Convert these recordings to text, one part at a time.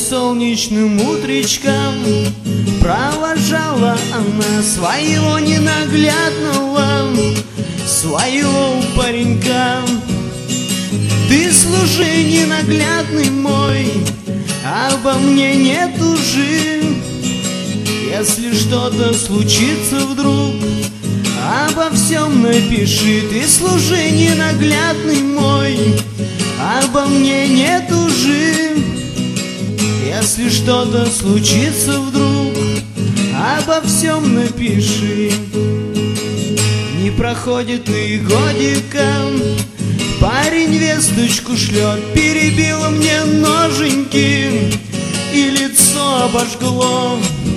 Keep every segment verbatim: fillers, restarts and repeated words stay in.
солнечным утречком провожала она своего ненаглядного, своего паренька. Ты служи, ненаглядный мой, обо мне не тужи. Если что-то случится вдруг, обо всем напиши. Ты служи, ненаглядный мой, обо мне не тужи. Если что-то случится вдруг, обо всем напиши. Не проходит и годика, парень весточку шлет: перебило мне ноженьки и лицо обожгло.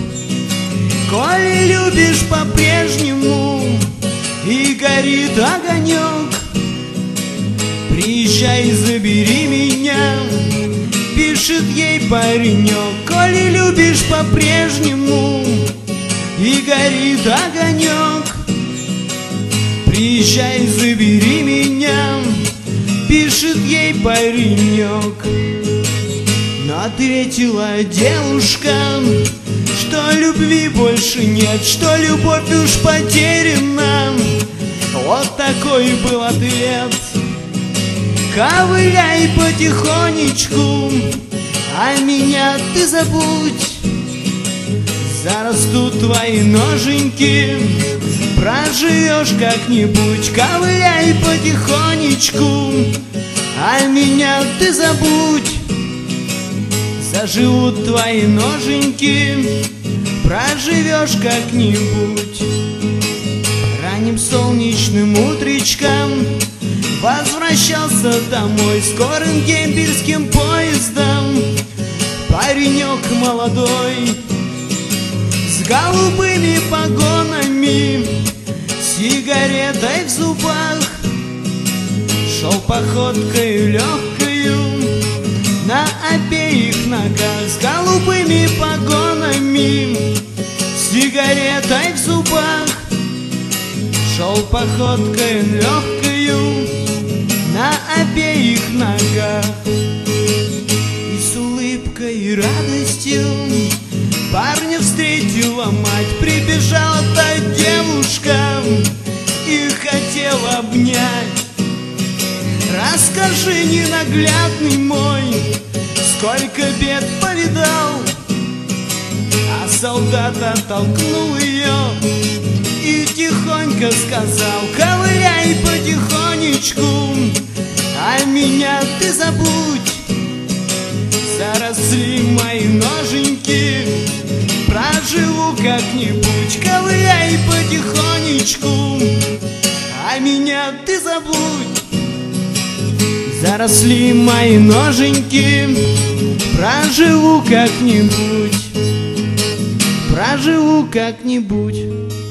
Коли любишь по-прежнему и горит огонек, приезжай, забери меня, пишет ей паренек. Коли любишь по-прежнему и горит огонек, приезжай, забери меня, пишет ей паренек. Но ответила девушка, что любви больше нет, что любовь уж потеряна. Вот такой был ответ. Ковыляй потихонечку, а меня ты забудь. Зарастут твои ноженьки, проживешь как-нибудь. Ковыляй потихонечку, а меня ты забудь. Заживут твои ноженьки, проживешь как-нибудь. Ранним солнечным утречком возвращался домой скорым дембельским поездом паренек молодой, с голубыми погонами, сигаретой в зубах. Шел походкой легкою на обеих ногах, с голубыми погонами, сигаретой в зубах. Шел походкой легкою на обеих ногах. И с улыбкой и радостью парня встретила мать. Прибежала та девушка и хотела обнять. Расскажи, ненаглядный мой, сколько бед повидал. А солдат оттолкнул ее и тихонько сказал: ковыляй потихонечку, а меня ты забудь. Заросли мои ноженьки, проживу как-нибудь. Ковыляй потихонечку, а меня ты забудь. Заросли мои ноженьки, проживу как-нибудь, проживу как-нибудь.